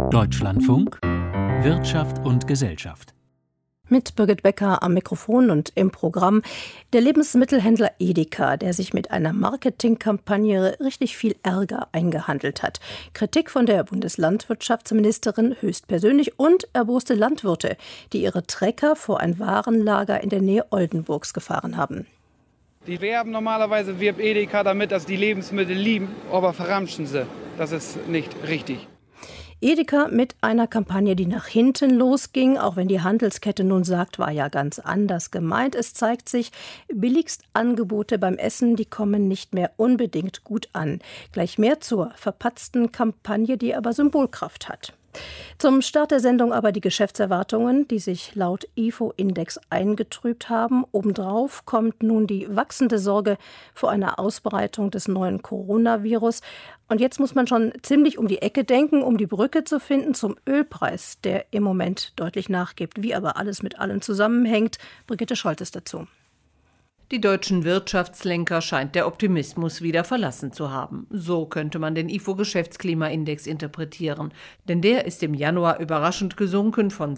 Deutschlandfunk Wirtschaft und Gesellschaft. Mit Birgit Becker am Mikrofon und im Programm der Lebensmittelhändler Edeka, der sich mit einer Marketingkampagne richtig viel Ärger eingehandelt hat. Kritik von der Bundeslandwirtschaftsministerin höchstpersönlich und erboste Landwirte, die ihre Trecker vor ein Warenlager in der Nähe Oldenburgs gefahren haben. Die werben normalerweise, wirbt Edeka damit, dass die Lebensmittel lieben, aber verramschen sie. Das ist nicht richtig. Edeka mit einer Kampagne, die nach hinten losging, auch wenn die Handelskette nun sagt, war ja ganz anders gemeint. Es zeigt sich, Billigstangebote beim Essen, die kommen nicht mehr unbedingt gut an. Gleich mehr zur verpatzten Kampagne, die aber Symbolkraft hat. Zum Start der Sendung aber die Geschäftserwartungen, die sich laut IFO-Index eingetrübt haben. Obendrauf kommt nun die wachsende Sorge vor einer Ausbreitung des neuen Coronavirus. Und jetzt muss man schon ziemlich um die Ecke denken, um die Brücke zu finden zum Ölpreis, der im Moment deutlich nachgibt. Wie aber alles mit allem zusammenhängt, Brigitte Scholtes dazu. Die deutschen Wirtschaftslenker scheint der Optimismus wieder verlassen zu haben. So könnte man den IFO-Geschäftsklimaindex interpretieren. Denn der ist im Januar überraschend gesunken von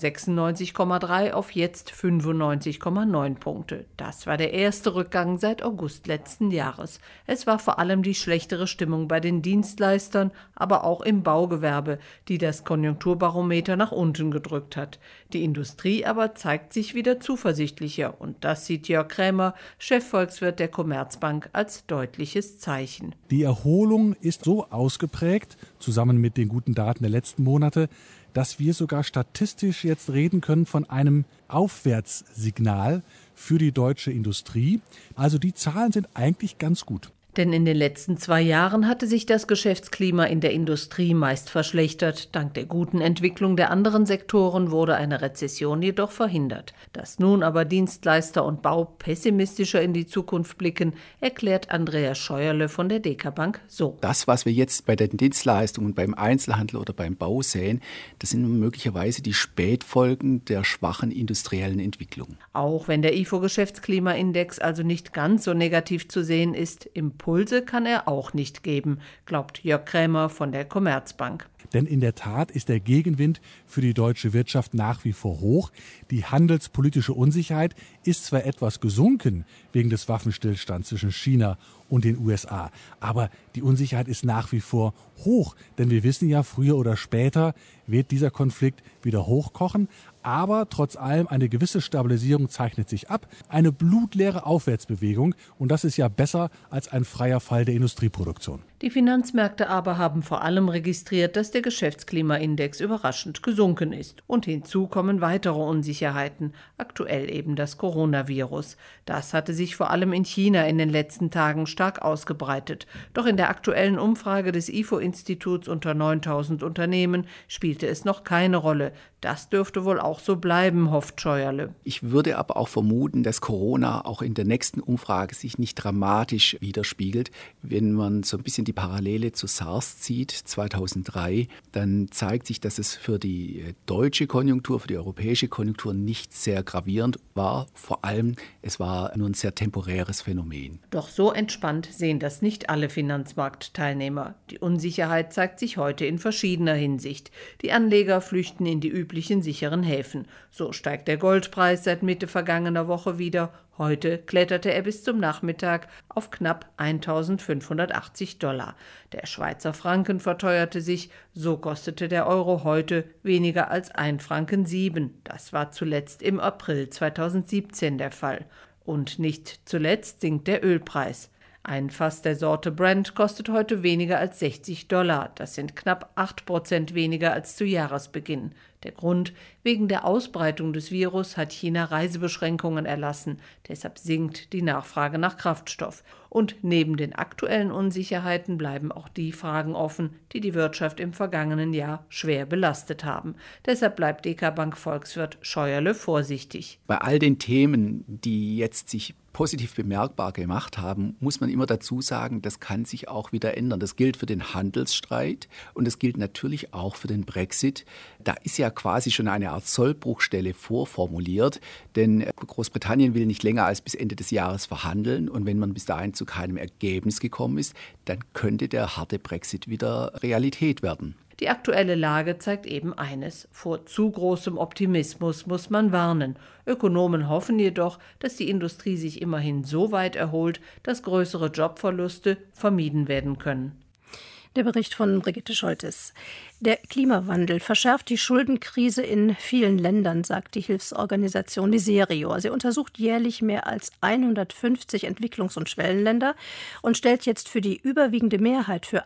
96,3 auf jetzt 95,9 Punkte. Das war der erste Rückgang seit August letzten Jahres. Es war vor allem die schlechtere Stimmung bei den Dienstleistern, aber auch im Baugewerbe, die das Konjunkturbarometer nach unten gedrückt hat. Die Industrie aber zeigt sich wieder zuversichtlicher. Und das sieht Jörg Krämer, Chefvolkswirt der Commerzbank, als deutliches Zeichen. Die Erholung ist so ausgeprägt, zusammen mit den guten Daten der letzten Monate, dass wir sogar statistisch jetzt reden können von einem Aufwärtssignal für die deutsche Industrie. Also die Zahlen sind eigentlich ganz gut. Denn in den letzten 2 Jahren hatte sich das Geschäftsklima in der Industrie meist verschlechtert. Dank der guten Entwicklung der anderen Sektoren wurde eine Rezession jedoch verhindert. Dass nun aber Dienstleister und Bau pessimistischer in die Zukunft blicken, erklärt Andreas Scheuerle von der DK Bank so. Das, was wir jetzt bei den Dienstleistungen, beim Einzelhandel oder beim Bau sehen, das sind möglicherweise die Spätfolgen der schwachen industriellen Entwicklung. Auch wenn der IFO-Geschäftsklimaindex also nicht ganz so negativ zu sehen ist, Impulse kann er auch nicht geben, glaubt Jörg Krämer von der Commerzbank. Denn in der Tat ist der Gegenwind für die deutsche Wirtschaft nach wie vor hoch. Die handelspolitische Unsicherheit ist zwar etwas gesunken wegen des Waffenstillstands zwischen China und den USA, aber die Unsicherheit ist nach wie vor hoch. Denn wir wissen ja, früher oder später wird dieser Konflikt wieder hochkochen. Aber trotz allem eine gewisse Stabilisierung zeichnet sich ab. Eine blutleere Aufwärtsbewegung. Und das ist ja besser als ein freier Fall der Industrieproduktion. Die Finanzmärkte aber haben vor allem registriert, dass der Geschäftsklimaindex überraschend gesunken ist. Und hinzu kommen weitere Unsicherheiten, aktuell eben das Coronavirus. Das hatte sich vor allem in China in den letzten Tagen stark ausgebreitet. Doch in der aktuellen Umfrage des IFO-Instituts unter 9000 Unternehmen spielte es noch keine Rolle. Das dürfte wohl auch so bleiben, hofft Scheuerle. Ich würde aber auch vermuten, dass Corona auch in der nächsten Umfrage sich nicht dramatisch widerspiegelt. Wenn man so ein bisschen die Parallele zu SARS zieht, 2003, dann zeigt sich, dass es für die deutsche Konjunktur, für die europäische Konjunktur nicht sehr gravierend war. Vor allem, es war nur ein sehr temporäres Phänomen. Doch so entspannt sehen das nicht alle Finanzmarktteilnehmer. Die Unsicherheit zeigt sich heute in verschiedener Hinsicht. Die Anleger flüchten in die üblichen sicheren Häfen. So steigt der Goldpreis seit Mitte vergangener Woche wieder. Heute kletterte er bis zum Nachmittag auf knapp 1.580 $. Der Schweizer Franken verteuerte sich, so kostete der Euro heute weniger als 1,07 Franken. Das war zuletzt im April 2017 der Fall. Und nicht zuletzt sinkt der Ölpreis. Ein Fass der Sorte Brent kostet heute weniger als $60. Das sind knapp 8% weniger als zu Jahresbeginn. Der Grund: wegen der Ausbreitung des Virus hat China Reisebeschränkungen erlassen. Deshalb sinkt die Nachfrage nach Kraftstoff. Und neben den aktuellen Unsicherheiten bleiben auch die Fragen offen, die die Wirtschaft im vergangenen Jahr schwer belastet haben. Deshalb bleibt DK Bank Volkswirt Scheuerle vorsichtig. Bei all den Themen, die jetzt sich positiv bemerkbar gemacht haben, muss man immer dazu sagen, das kann sich auch wieder ändern. Das gilt für den Handelsstreit und das gilt natürlich auch für den Brexit. Da ist ja quasi schon eine Art Sollbruchstelle vorformuliert, denn Großbritannien will nicht länger als bis Ende des Jahres verhandeln und wenn man bis dahin zu keinem Ergebnis gekommen ist, dann könnte der harte Brexit wieder Realität werden. Die aktuelle Lage zeigt eben eines: Vor zu großem Optimismus muss man warnen. Ökonomen hoffen jedoch, dass die Industrie sich immerhin so weit erholt, dass größere Jobverluste vermieden werden können. Der Bericht von Brigitte Scholtes. Der Klimawandel verschärft die Schuldenkrise in vielen Ländern, sagt die Hilfsorganisation Miserio. Sie untersucht jährlich mehr als 150 Entwicklungs- und Schwellenländer und stellt jetzt für die überwiegende Mehrheit, für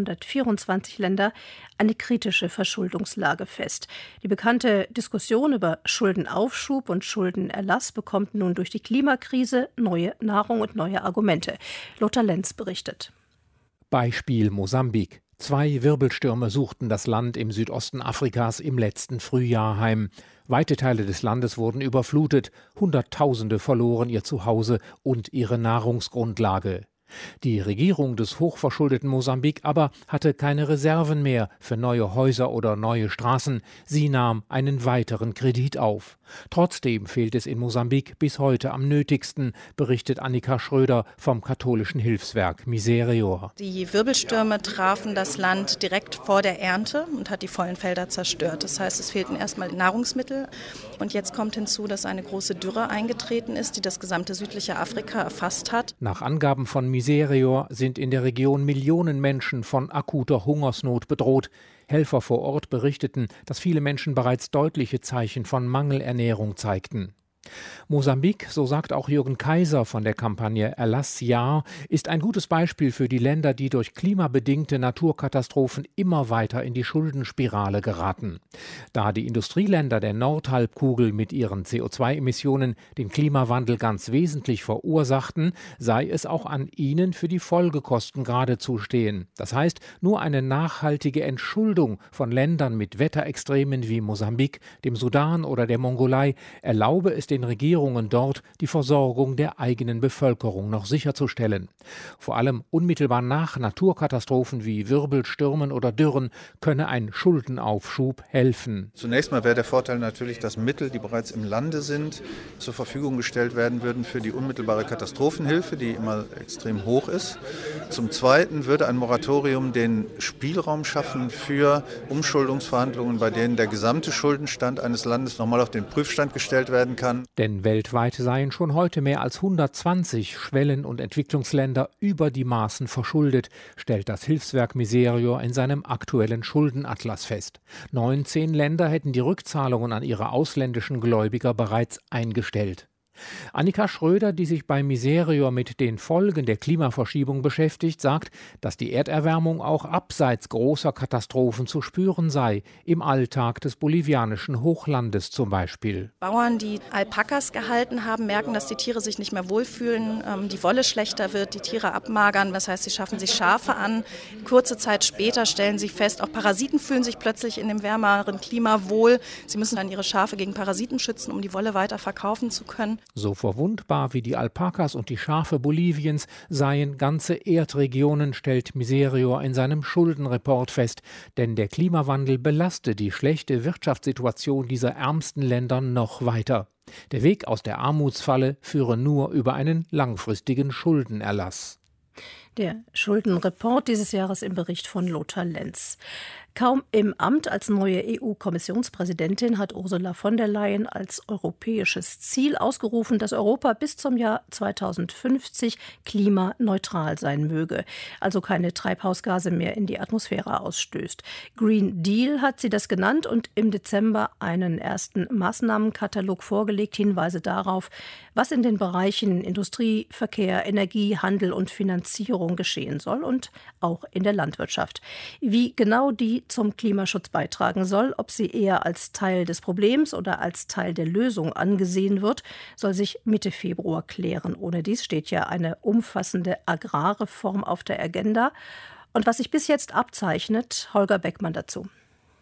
124 Länder, eine kritische Verschuldungslage fest. Die bekannte Diskussion über Schuldenaufschub und Schuldenerlass bekommt nun durch die Klimakrise neue Nahrung und neue Argumente. Lothar Lenz berichtet. Beispiel Mosambik. 2 Wirbelstürme suchten das Land im Südosten Afrikas im letzten Frühjahr heim. Weite Teile des Landes wurden überflutet, Hunderttausende verloren ihr Zuhause und ihre Nahrungsgrundlage. Die Regierung des hochverschuldeten Mosambik aber hatte keine Reserven mehr für neue Häuser oder neue Straßen. Sie nahm einen weiteren Kredit auf. Trotzdem fehlt es in Mosambik bis heute am nötigsten, berichtet Annika Schröder vom katholischen Hilfswerk Miserio. Die Wirbelstürme trafen das Land direkt vor der Ernte und hat die vollen Felder zerstört. Das heißt, es fehlten erstmal Nahrungsmittel. Und jetzt kommt hinzu, dass eine große Dürre eingetreten ist, die das gesamte südliche Afrika erfasst hat. Nach Angaben von Miserio sind in der Region Millionen Menschen von akuter Hungersnot bedroht. Helfer vor Ort berichteten, dass viele Menschen bereits deutliche Zeichen von Mangelernährung zeigten. Mosambik, so sagt auch Jürgen Kaiser von der Kampagne Erlass Ja, ist ein gutes Beispiel für die Länder, die durch klimabedingte Naturkatastrophen immer weiter in die Schuldenspirale geraten. Da die Industrieländer der Nordhalbkugel mit ihren CO2-Emissionen den Klimawandel ganz wesentlich verursachten, sei es auch an ihnen, für die Folgekosten gerade zu stehen. Das heißt, nur eine nachhaltige Entschuldung von Ländern mit Wetterextremen wie Mosambik, dem Sudan oder der Mongolei erlaube es den Regierungen dort, die Versorgung der eigenen Bevölkerung noch sicherzustellen. Vor allem unmittelbar nach Naturkatastrophen wie Wirbelstürmen oder Dürren könne ein Schuldenaufschub helfen. Zunächst mal wäre der Vorteil natürlich, dass Mittel, die bereits im Lande sind, zur Verfügung gestellt werden würden für die unmittelbare Katastrophenhilfe, die immer extrem hoch ist. Zum Zweiten würde ein Moratorium den Spielraum schaffen für Umschuldungsverhandlungen, bei denen der gesamte Schuldenstand eines Landes nochmal auf den Prüfstand gestellt werden kann. Denn weltweit seien schon heute mehr als 120 Schwellen- und Entwicklungsländer über die Maßen verschuldet, stellt das Hilfswerk Miserio in seinem aktuellen Schuldenatlas fest. 19 Länder hätten die Rückzahlungen an ihre ausländischen Gläubiger bereits eingestellt. Annika Schröder, die sich bei Miserio mit den Folgen der Klimaverschiebung beschäftigt, sagt, dass die Erderwärmung auch abseits großer Katastrophen zu spüren sei, im Alltag des bolivianischen Hochlandes zum Beispiel. Bauern, die Alpakas gehalten haben, merken, dass die Tiere sich nicht mehr wohlfühlen, die Wolle schlechter wird, die Tiere abmagern, das heißt, sie schaffen sich Schafe an. Kurze Zeit später stellen sie fest, auch Parasiten fühlen sich plötzlich in dem wärmeren Klima wohl. Sie müssen dann ihre Schafe gegen Parasiten schützen, um die Wolle weiter verkaufen zu können. So verwundbar wie die Alpakas und die Schafe Boliviens seien ganze Erdregionen, stellt Miserio in seinem Schuldenreport fest. Denn der Klimawandel belaste die schlechte Wirtschaftssituation dieser ärmsten Länder noch weiter. Der Weg aus der Armutsfalle führe nur über einen langfristigen Schuldenerlass. Der Schuldenreport dieses Jahres im Bericht von Lothar Lenz. Kaum im Amt als neue EU-Kommissionspräsidentin hat Ursula von der Leyen als europäisches Ziel ausgerufen, dass Europa bis zum Jahr 2050 klimaneutral sein möge, also keine Treibhausgase mehr in die Atmosphäre ausstößt. Green Deal hat sie das genannt und im Dezember einen ersten Maßnahmenkatalog vorgelegt, Hinweise darauf, was in den Bereichen Industrie, Verkehr, Energie, Handel und Finanzierung geschehen soll und auch in der Landwirtschaft. Wie genau die zum Klimaschutz beitragen soll, ob sie eher als Teil des Problems oder als Teil der Lösung angesehen wird, soll sich Mitte Februar klären. Ohne dies steht ja eine umfassende Agrarreform auf der Agenda. Und was sich bis jetzt abzeichnet, Holger Beckmann dazu.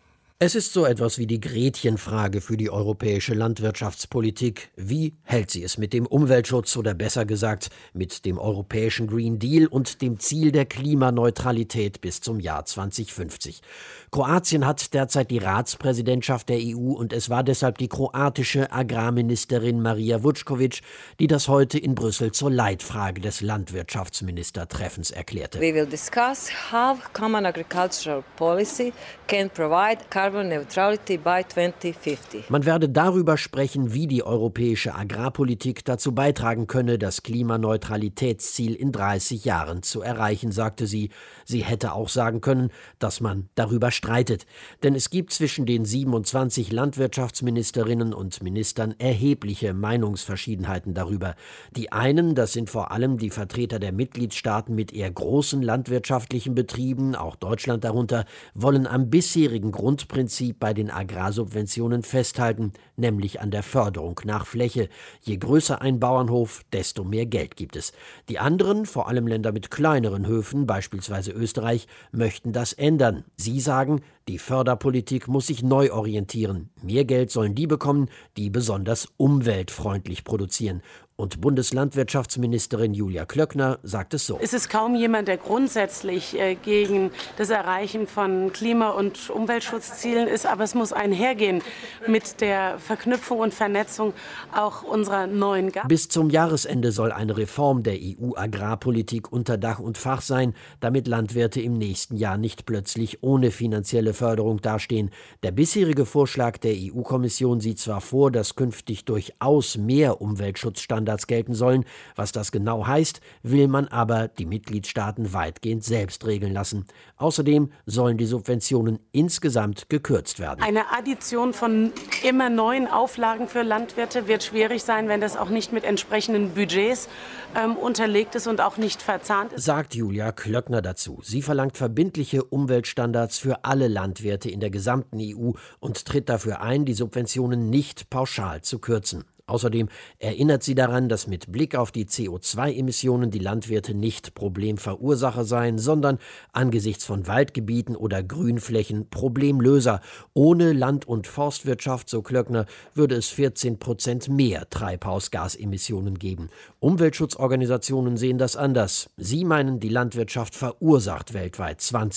Es ist so etwas wie die Gretchenfrage für die europäische Landwirtschaftspolitik. Wie hält sie es mit dem Umweltschutz oder besser gesagt mit dem europäischen Green Deal und dem Ziel der Klimaneutralität bis zum Jahr 2050? Kroatien hat derzeit die Ratspräsidentschaft der EU und es war deshalb die kroatische Agrarministerin Marija Vučković, die das heute in Brüssel zur Leitfrage des Landwirtschaftsministertreffens erklärte. We will discuss how common agricultural policy can provide carbon neutrality by 2050. Man werde darüber sprechen, wie die europäische Agrarpolitik dazu beitragen könne, das Klimaneutralitätsziel in 30 Jahren zu erreichen, sagte sie. Sie hätte auch sagen können, dass man darüber streitet. Denn es gibt zwischen den 27 Landwirtschaftsministerinnen und Ministern erhebliche Meinungsverschiedenheiten darüber. Die einen, das sind vor allem die Vertreter der Mitgliedstaaten mit eher großen landwirtschaftlichen Betrieben, auch Deutschland darunter, wollen am bisherigen Grundprinzip bei den Agrarsubventionen festhalten, nämlich an der Förderung nach Fläche. Je größer ein Bauernhof, desto mehr Geld gibt es. Die anderen, vor allem Länder mit kleineren Höfen, beispielsweise Österreich, möchten das ändern. Sie sagen, die Förderpolitik muss sich neu orientieren. Mehr Geld sollen die bekommen, die besonders umweltfreundlich produzieren. Und Bundeslandwirtschaftsministerin Julia Klöckner sagt es so. Es ist kaum jemand, der grundsätzlich gegen das Erreichen von Klima- und Umweltschutzzielen ist, aber es muss einhergehen mit der Verknüpfung und Vernetzung auch unserer neuen GAP. Bis zum Jahresende soll eine Reform der EU-Agrarpolitik unter Dach und Fach sein, damit Landwirte im nächsten Jahr nicht plötzlich ohne finanzielle Förderung dastehen. Der bisherige Vorschlag der EU-Kommission sieht zwar vor, dass künftig durchaus mehr Umweltschutzstandards gelten sollen. Was das genau heißt, will man aber die Mitgliedstaaten weitgehend selbst regeln lassen. Außerdem sollen die Subventionen insgesamt gekürzt werden. Eine Addition von immer neuen Auflagen für Landwirte wird schwierig sein, wenn das auch nicht mit entsprechenden Budgets unterlegt ist und auch nicht verzahnt ist, sagt Julia Klöckner dazu. Sie verlangt verbindliche Umweltstandards für alle Landwirte in der gesamten EU und tritt dafür ein, die Subventionen nicht pauschal zu kürzen. Außerdem erinnert sie daran, dass mit Blick auf die CO2-Emissionen die Landwirte nicht Problemverursacher seien, sondern angesichts von Waldgebieten oder Grünflächen Problemlöser. Ohne Land- und Forstwirtschaft, so Klöckner, würde es 14% mehr Treibhausgasemissionen geben. Umweltschutzorganisationen sehen das anders. Sie meinen, die Landwirtschaft verursacht weltweit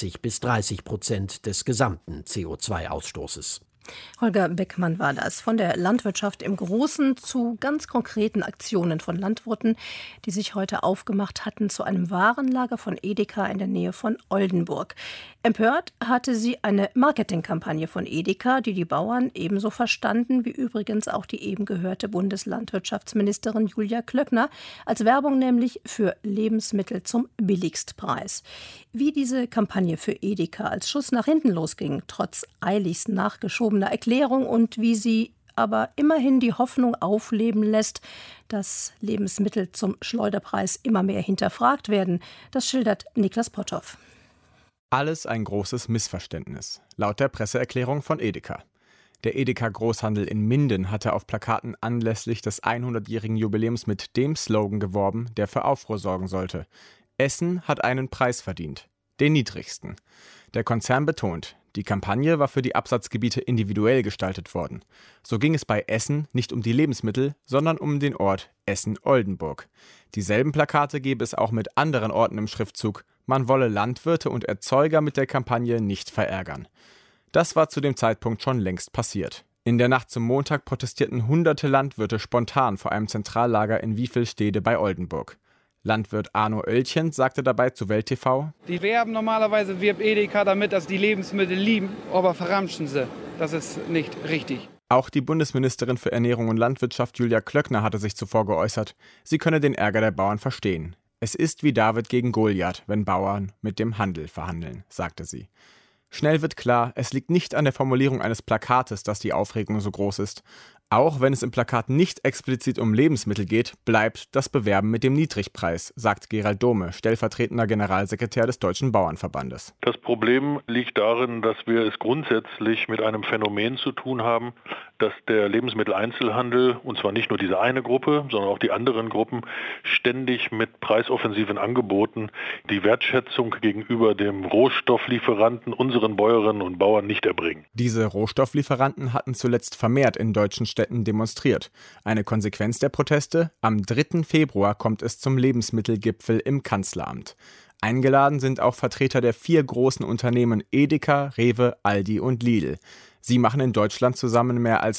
20-30% des gesamten CO2-Ausstoßes. Holger Beckmann war das. Von der Landwirtschaft im Großen zu ganz konkreten Aktionen von Landwirten, die sich heute aufgemacht hatten zu einem Warenlager von Edeka in der Nähe von Oldenburg. Empört hatte sie eine Marketingkampagne von Edeka, die die Bauern ebenso verstanden wie übrigens auch die eben gehörte Bundeslandwirtschaftsministerin Julia Klöckner, als Werbung nämlich für Lebensmittel zum Billigstpreis. Wie diese Kampagne für Edeka als Schuss nach hinten losging, trotz eiligst nachgeschobener Erklärung und wie sie aber immerhin die Hoffnung aufleben lässt, dass Lebensmittel zum Schleuderpreis immer mehr hinterfragt werden, das schildert Niklas Potthoff. Alles ein großes Missverständnis, laut der Presseerklärung von Edeka. Der Edeka-Großhandel in Minden hatte auf Plakaten anlässlich des 100-jährigen Jubiläums mit dem Slogan geworben, der für Aufruhr sorgen sollte. Essen hat einen Preis verdient, den niedrigsten. Der Konzern betont, die Kampagne war für die Absatzgebiete individuell gestaltet worden. So ging es bei Essen nicht um die Lebensmittel, sondern um den Ort Essen-Oldenburg. Dieselben Plakate gäbe es auch mit anderen Orten im Schriftzug. Man wolle Landwirte und Erzeuger mit der Kampagne nicht verärgern. Das war zu dem Zeitpunkt schon längst passiert. In der Nacht zum Montag protestierten hunderte Landwirte spontan vor einem Zentrallager in Wiefelstede bei Oldenburg. Landwirt Arno Oeltchen sagte dabei zu Welt TV: Die normalerweise wirbt Edeka damit, dass die Lebensmittel lieben, aber verramschen sie. Das ist nicht richtig. Auch die Bundesministerin für Ernährung und Landwirtschaft Julia Klöckner hatte sich zuvor geäußert. Sie könne den Ärger der Bauern verstehen. Es ist wie David gegen Goliath, wenn Bauern mit dem Handel verhandeln, sagte sie. Schnell wird klar, es liegt nicht an der Formulierung eines Plakates, dass die Aufregung so groß ist. Auch wenn es im Plakat nicht explizit um Lebensmittel geht, bleibt das Bewerben mit dem Niedrigpreis, sagt Gerald Dome, stellvertretender Generalsekretär des Deutschen Bauernverbandes. Das Problem liegt darin, dass wir es grundsätzlich mit einem Phänomen zu tun haben, dass der Lebensmitteleinzelhandel, und zwar nicht nur diese eine Gruppe, sondern auch die anderen Gruppen, ständig mit preisoffensiven Angeboten die Wertschätzung gegenüber dem Rohstofflieferanten, unseren Bäuerinnen und Bauern, nicht erbringen. Diese Rohstofflieferanten hatten zuletzt vermehrt in deutschen Städten demonstriert. Eine Konsequenz der Proteste: Am 3. Februar kommt es zum Lebensmittelgipfel im Kanzleramt. Eingeladen sind auch Vertreter der 4 großen Unternehmen Edeka, Rewe, Aldi und Lidl. Sie machen in Deutschland zusammen mehr als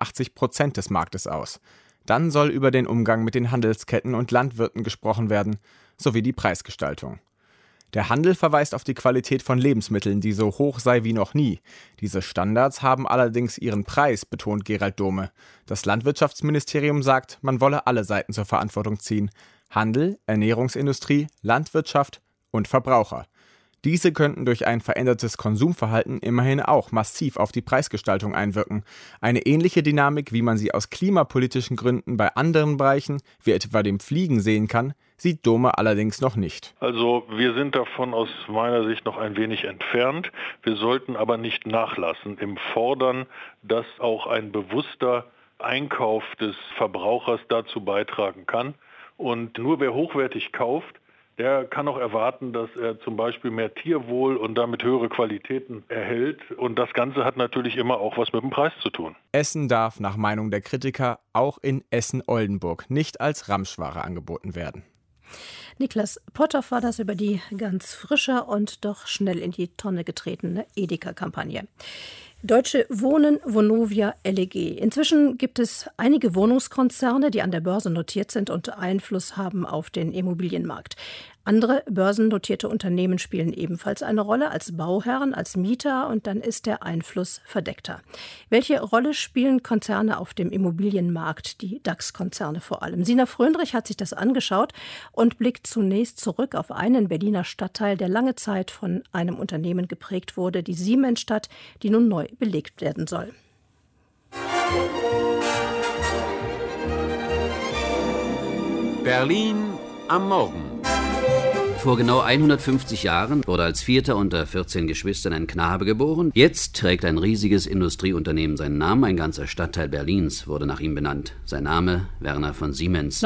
85% des Marktes aus. Dann soll über den Umgang mit den Handelsketten und Landwirten gesprochen werden, sowie die Preisgestaltung. Der Handel verweist auf die Qualität von Lebensmitteln, die so hoch sei wie noch nie. Diese Standards haben allerdings ihren Preis, betont Gerald Dome. Das Landwirtschaftsministerium sagt, man wolle alle Seiten zur Verantwortung ziehen: Handel, Ernährungsindustrie, Landwirtschaft und Verbraucher. Diese könnten durch ein verändertes Konsumverhalten immerhin auch massiv auf die Preisgestaltung einwirken. Eine ähnliche Dynamik, wie man sie aus klimapolitischen Gründen bei anderen Bereichen, wie etwa dem Fliegen, sehen kann, sieht Dome allerdings noch nicht. Also wir sind davon aus meiner Sicht noch ein wenig entfernt. Wir sollten aber nicht nachlassen im Fordern, dass auch ein bewusster Einkauf des Verbrauchers dazu beitragen kann. Und nur wer hochwertig kauft, der kann auch erwarten, dass er zum Beispiel mehr Tierwohl und damit höhere Qualitäten erhält. Und das Ganze hat natürlich immer auch was mit dem Preis zu tun. Essen darf nach Meinung der Kritiker auch in Essen-Oldenburg nicht als Ramschware angeboten werden. Niklas Potthoff war das über die ganz frische und doch schnell in die Tonne getretene Edeka-Kampagne. Deutsche Wohnen, Vonovia, LEG. Inzwischen gibt es einige Wohnungskonzerne, die an der Börse notiert sind und Einfluss haben auf den Immobilienmarkt. Andere börsennotierte Unternehmen spielen ebenfalls eine Rolle als Bauherren, als Mieter, und dann ist der Einfluss verdeckter. Welche Rolle spielen Konzerne auf dem Immobilienmarkt, die DAX-Konzerne vor allem? Sina Fröndrich hat sich das angeschaut und blickt zunächst zurück auf einen Berliner Stadtteil, der lange Zeit von einem Unternehmen geprägt wurde, die Siemensstadt, die nun neu belegt werden soll. Berlin am Morgen. Vor genau 150 Jahren wurde als 4. unter 14 Geschwistern ein Knabe geboren. Jetzt trägt ein riesiges Industrieunternehmen seinen Namen. Ein ganzer Stadtteil Berlins wurde nach ihm benannt. Sein Name: Werner von Siemens.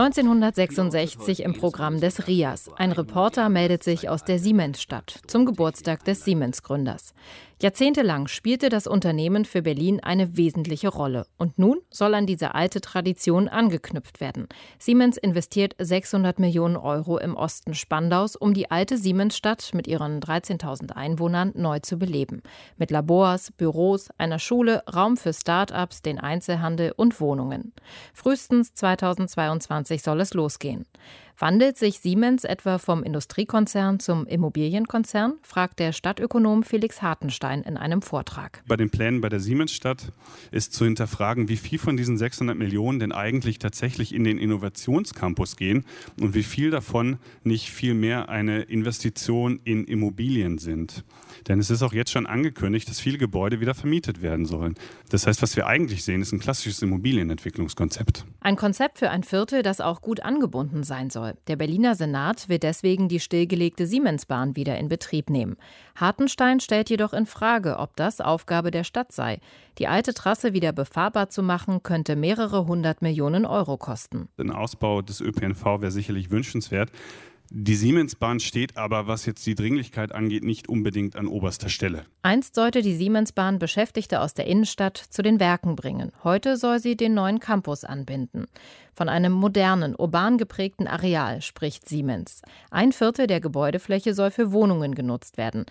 1966 im Programm des RIAS. Ein Reporter meldet sich aus der Siemensstadt zum Geburtstag des Siemens-Gründers. Jahrzehntelang spielte das Unternehmen für Berlin eine wesentliche Rolle. Und nun soll an diese alte Tradition angeknüpft werden. Siemens investiert 600 Millionen Euro im Osten Spandaus, um die alte Siemensstadt mit ihren 13.000 Einwohnern neu zu beleben. Mit Labors, Büros, einer Schule, Raum für Start-ups, den Einzelhandel und Wohnungen. Frühestens 2022 soll es losgehen. Wandelt sich Siemens etwa vom Industriekonzern zum Immobilienkonzern, fragt der Stadtökonom Felix Hartenstein in einem Vortrag. Bei den Plänen bei der Siemensstadt ist zu hinterfragen, wie viel von diesen 600 Millionen denn eigentlich tatsächlich in den Innovationscampus gehen und wie viel davon nicht viel mehr eine Investition in Immobilien sind. Denn es ist auch jetzt schon angekündigt, dass viele Gebäude wieder vermietet werden sollen. Das heißt, was wir eigentlich sehen, ist ein klassisches Immobilienentwicklungskonzept. Ein Konzept für ein Viertel, das auch gut angebunden sein soll. Der Berliner Senat will deswegen die stillgelegte Siemensbahn wieder in Betrieb nehmen. Hartenstein stellt jedoch in Frage, ob das Aufgabe der Stadt sei. Die alte Trasse wieder befahrbar zu machen, könnte mehrere 100 Millionen Euro kosten. Ein Ausbau des ÖPNV wäre sicherlich wünschenswert. Die Siemensbahn steht aber, was jetzt die Dringlichkeit angeht, nicht unbedingt an oberster Stelle. Einst sollte die Siemensbahn Beschäftigte aus der Innenstadt zu den Werken bringen. Heute soll sie den neuen Campus anbinden. Von einem modernen, urban geprägten Areal spricht Siemens. Ein Viertel der Gebäudefläche soll für Wohnungen genutzt werden.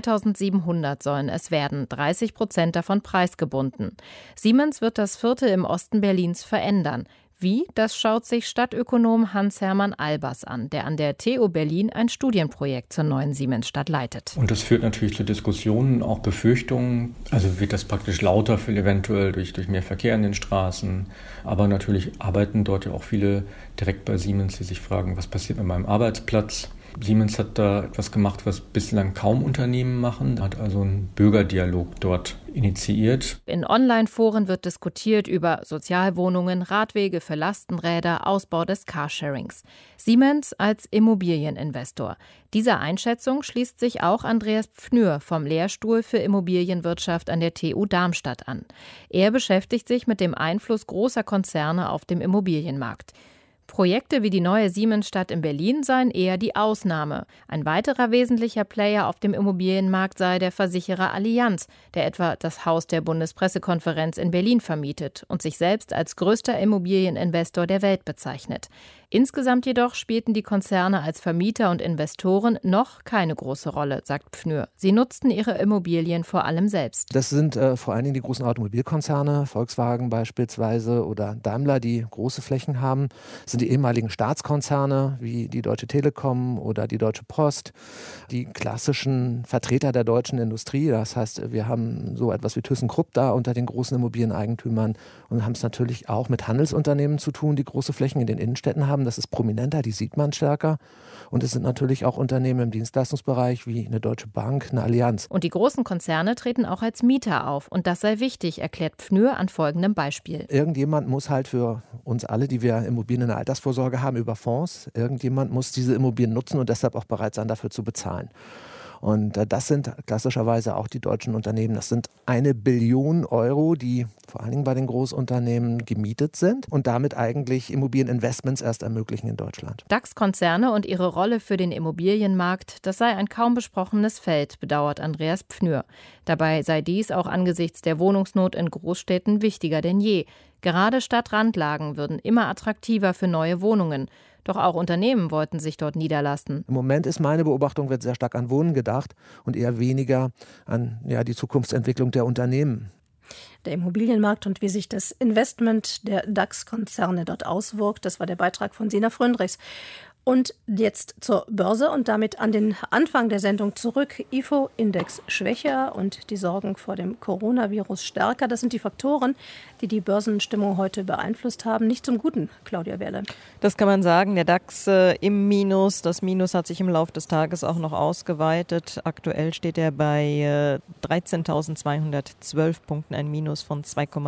2700 sollen es werden, 30% davon preisgebunden. Siemens wird das Viertel im Osten Berlins verändern. Wie? Das schaut sich Stadtökonom Hans-Hermann Albers an, der an der TU Berlin ein Studienprojekt zur neuen Siemensstadt leitet. Und das führt natürlich zu Diskussionen, auch Befürchtungen. Also wird das praktisch lauter, eventuell durch mehr Verkehr in den Straßen. Aber natürlich arbeiten dort ja auch viele direkt bei Siemens, die sich fragen, was passiert mit meinem Arbeitsplatz. Siemens hat da etwas gemacht, was bislang kaum Unternehmen machen, hat also einen Bürgerdialog dort initiiert. In Online-Foren wird diskutiert über Sozialwohnungen, Radwege für Lastenräder, Ausbau des Carsharings. Siemens als Immobilieninvestor. Dieser Einschätzung schließt sich auch Andreas Pfnür vom Lehrstuhl für Immobilienwirtschaft an der TU Darmstadt an. Er beschäftigt sich mit dem Einfluss großer Konzerne auf dem Immobilienmarkt. Projekte wie die neue Siemensstadt in Berlin seien eher die Ausnahme. Ein weiterer wesentlicher Player auf dem Immobilienmarkt sei der Versicherer Allianz, der etwa das Haus der Bundespressekonferenz in Berlin vermietet und sich selbst als größter Immobilieninvestor der Welt bezeichnet. Insgesamt jedoch spielten die Konzerne als Vermieter und Investoren noch keine große Rolle, sagt Pfnür. Sie nutzten ihre Immobilien vor allem selbst. Das sind vor allen Dingen die großen Automobilkonzerne, Volkswagen beispielsweise oder Daimler, die große Flächen haben. Das sind die ehemaligen Staatskonzerne wie die Deutsche Telekom oder die Deutsche Post, die klassischen Vertreter der deutschen Industrie. Das heißt, wir haben so etwas wie ThyssenKrupp da unter den großen Immobilieneigentümern und haben es natürlich auch mit Handelsunternehmen zu tun, die große Flächen in den Innenstädten haben. Das ist prominenter, die sieht man stärker. Und es sind natürlich auch Unternehmen im Dienstleistungsbereich wie eine Deutsche Bank, eine Allianz. Und die großen Konzerne treten auch als Mieter auf. Und das sei wichtig, erklärt Pfnür an folgendem Beispiel. Irgendjemand muss halt für uns alle, die wir Immobilien in der Altersvorsorge haben, über Fonds, irgendjemand muss diese Immobilien nutzen und deshalb auch bereit sein, dafür zu bezahlen. Und das sind klassischerweise auch die deutschen Unternehmen. Das sind 1 Billion Euro, die vor allen Dingen bei den Großunternehmen gemietet sind und damit eigentlich Immobilieninvestments erst ermöglichen in Deutschland. DAX-Konzerne und ihre Rolle für den Immobilienmarkt, das sei ein kaum besprochenes Feld, bedauert Andreas Pfnür. Dabei sei dies auch angesichts der Wohnungsnot in Großstädten wichtiger denn je. Gerade Stadtrandlagen würden immer attraktiver für neue Wohnungen. Doch auch Unternehmen wollten sich dort niederlassen. Im Moment ist meine Beobachtung, wird sehr stark an Wohnen gedacht und eher weniger an die Zukunftsentwicklung der Unternehmen. Der Immobilienmarkt und wie sich das Investment der DAX-Konzerne dort auswirkt, das war der Beitrag von Sina Fröndrichs. Und jetzt zur Börse und damit an den Anfang der Sendung zurück. IFO-Index schwächer und die Sorgen vor dem Coronavirus stärker. Das sind die Faktoren, die die Börsenstimmung heute beeinflusst haben. Nicht zum Guten, Claudia Werle. Das kann man sagen. Der DAX im Minus. Das Minus hat sich im Laufe des Tages auch noch ausgeweitet. Aktuell steht er bei 13.212 Punkten. Ein Minus von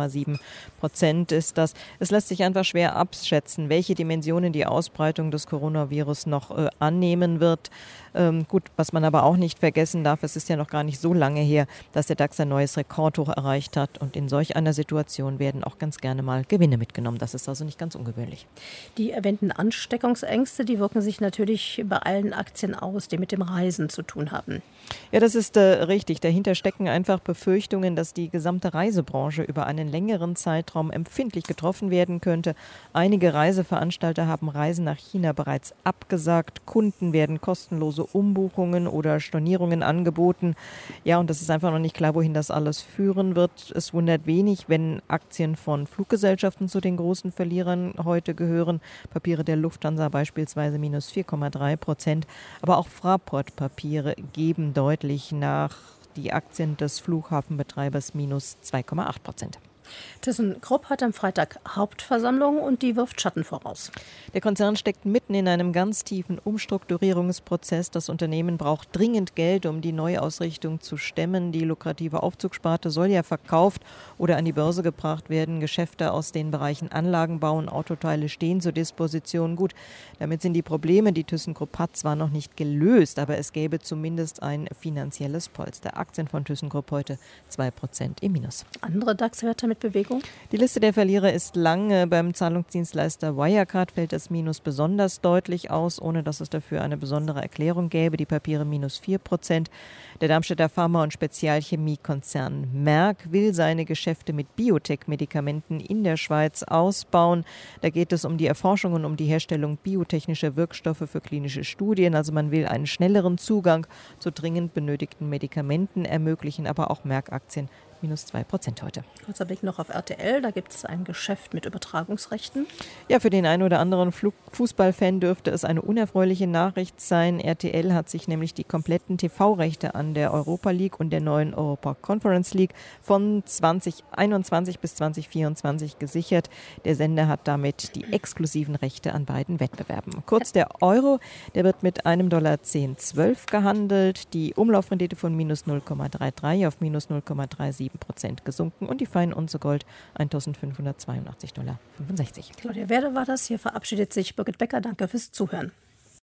2,7% ist das. Es lässt sich einfach schwer abschätzen, welche Dimensionen die Ausbreitung des Coronavirus noch annehmen wird. Gut, was man aber auch nicht vergessen darf, es ist ja noch gar nicht so lange her, dass der DAX ein neues Rekordhoch erreicht hat. Und in solch einer Situation werden auch ganz gerne mal Gewinne mitgenommen. Das ist also nicht ganz ungewöhnlich. Die erwähnten Ansteckungsängste, die wirken sich natürlich bei allen Aktien aus, die mit dem Reisen zu tun haben. Ja, das ist richtig. Dahinter stecken einfach Befürchtungen, dass die gesamte Reisebranche über einen längeren Zeitraum empfindlich getroffen werden könnte. Einige Reiseveranstalter haben Reisen nach China bereits abgesagt. Kunden werden kostenlose Umbuchungen oder Stornierungen angeboten. Ja, und das ist einfach noch nicht klar, wohin das alles führen wird. Es wundert wenig, wenn Aktien von Fluggesellschaften zu den großen Verlierern heute gehören. Papiere der Lufthansa beispielsweise minus 4,3%. Aber auch Fraport-Papiere geben deutlich nach. Die Aktien des Flughafenbetreibers minus 2,8%. ThyssenKrupp hat am Freitag Hauptversammlung und die wirft Schatten voraus. Der Konzern steckt mitten in einem ganz tiefen Umstrukturierungsprozess. Das Unternehmen braucht dringend Geld, um die Neuausrichtung zu stemmen. Die lukrative Aufzugssparte soll ja verkauft oder an die Börse gebracht werden. Geschäfte aus den Bereichen Anlagenbau und Autoteile stehen zur Disposition. Gut, damit sind die Probleme, die ThyssenKrupp hat, zwar noch nicht gelöst, aber es gäbe zumindest ein finanzielles Polster. Aktien von ThyssenKrupp heute 2% im Minus. Andere DAX-Werte mit Bewegung? Die Liste der Verlierer ist lang. Beim Zahlungsdienstleister Wirecard fällt das Minus besonders deutlich aus, ohne dass es dafür eine besondere Erklärung gäbe. Die Papiere minus 4%. Der Darmstädter Pharma- und Spezialchemiekonzern Merck will seine Geschäfte mit Biotech-Medikamenten in der Schweiz ausbauen. Da geht es um die Erforschung und um die Herstellung biotechnischer Wirkstoffe für klinische Studien. Also man will einen schnelleren Zugang zu dringend benötigten Medikamenten ermöglichen, aber auch Merck-Aktien minus 2% heute. Kurzer Blick noch auf RTL, da gibt es ein Geschäft mit Übertragungsrechten. Ja, für den einen oder anderen Fußballfan dürfte es eine unerfreuliche Nachricht sein. RTL hat sich nämlich die kompletten TV-Rechte an der Europa League und der neuen Europa Conference League von 2021 bis 2024 gesichert. Der Sender hat damit die exklusiven Rechte an beiden Wettbewerben. Kurz der Euro, der wird mit einem $10,12 gehandelt. Die Umlaufrendite von minus 0,33 auf minus 0,37% gesunken und die Feinunze Gold $1.582,65. Claudia Werde war das. Hier verabschiedet sich Birgit Becker. Danke fürs Zuhören.